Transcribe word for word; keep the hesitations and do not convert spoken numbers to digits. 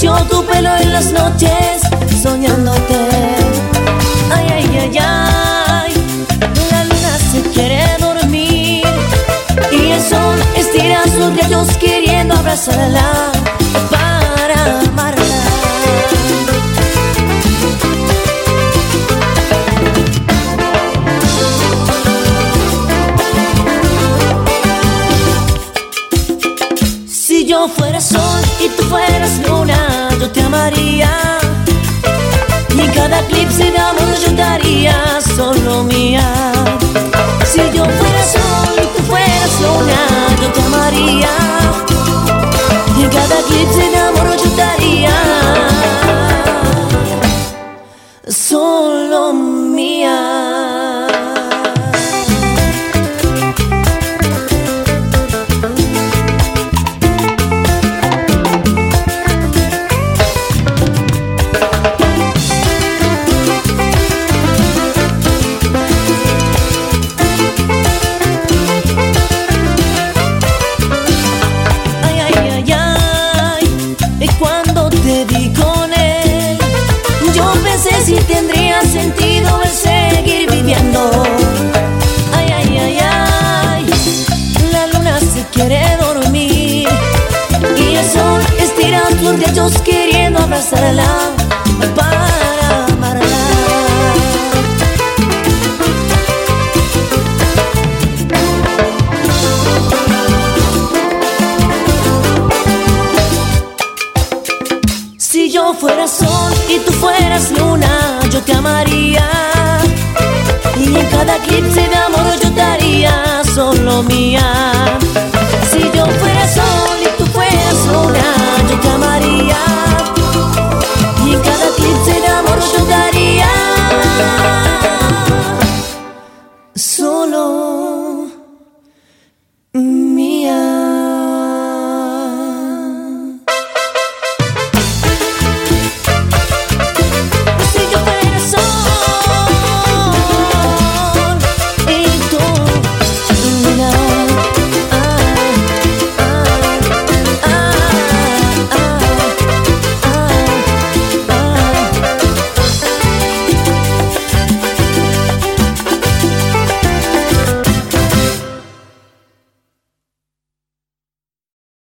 acaricio tu pelo en las noches soñándote. Ay, ay, ay, ay, la luna se quiere dormir y el sol estira sus dedos queriendo abrazarla para amarla. Si yo fuera sol y tú fueras luna, yo te amaría y en cada eclipse de amor yo daría solo mía. Si yo fuera sol y tú fueras luna, yo te amaría y en cada eclipse de amor yo daría solo mía. Si tendría sentido el seguir viviendo. Ay, ay, ay, ay, la luna se quiere dormir y el sol estira sus dedos queriendo abrazarla para amarla. Si yo fuera sol y tú fueras luna, yo te amaría y en cada eclipse de amor yo daría solo mía.